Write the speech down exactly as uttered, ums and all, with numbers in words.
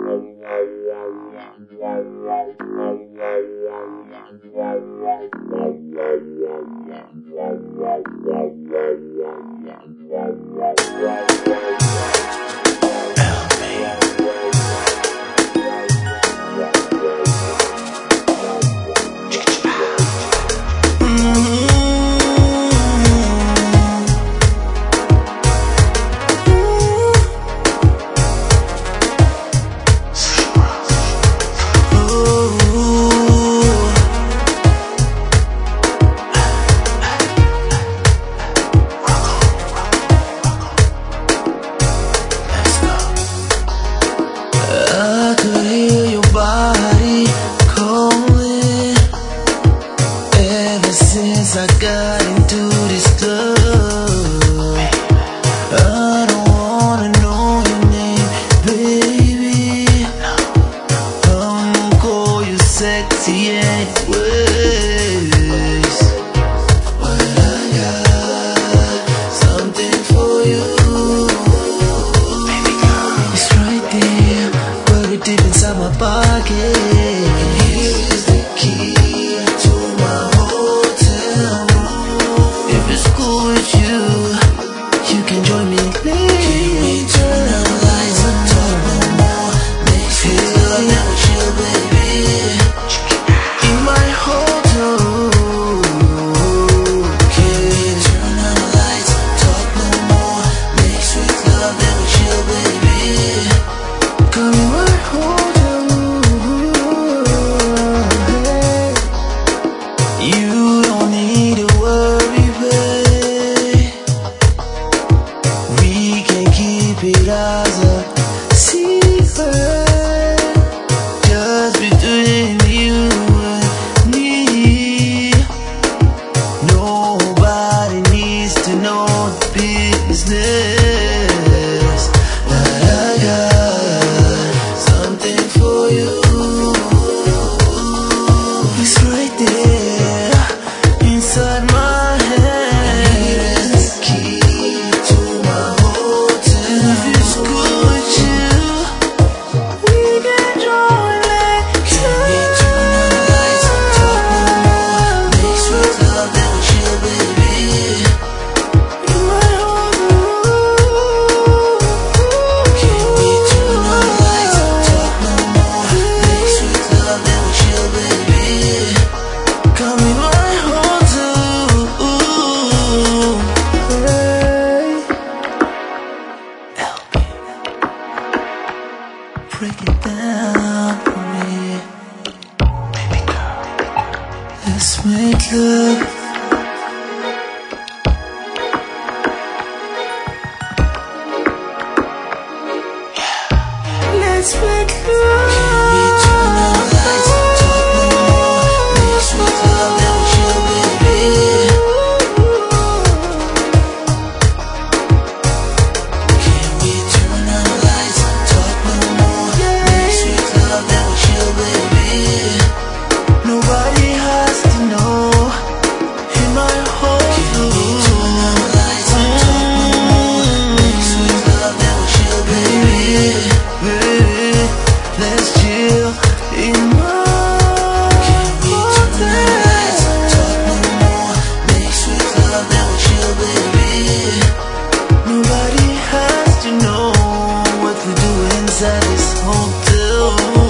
Since I got into this club, I don't wanna know your name, baby. I'ma call you sexy anyways. But I got something for you. Baby girl, it's right there, put it deep inside my pocket. And here is the key to my heart. If it's cool with you, you can join me. Can we turn out the lights and talk no more? Make sweet love, never chill, baby. In my hotel room. Can we turn out the lights, talk no more? Make sweet love, never chill, baby. Come in my hotel room. You don't need to worry, babe. We can keep it as a secret, just between you and me. Nobody needs to know the business. That I got something for you. It's right there inside my head. Here is the key to my hotel. And if it's cool with you, we can join like Can we turn on the lights and talk no more? Make sweet love, then we chill, baby. In my room. Can we turn on the lights and talk no more? Make sweet love, then we chill, baby. Come in my hotel. Hey. L B, break it down for me, baby girl. Let's make love. Let's make love. Can we turn on the lights and talk no more? Make sweet love, then we chill, baby. Can we turn on the lights and talk no more? Make sweet love, then we chill, baby. Nobody has to know. In my whole Can we turn on the lights and talk no more? Make sweet love, then we chill, baby. Baby, let's chill in my Can we turn on the lights and talk no more? Make sweet love, then we chill, baby. Nobody has to know what we do inside this hotel.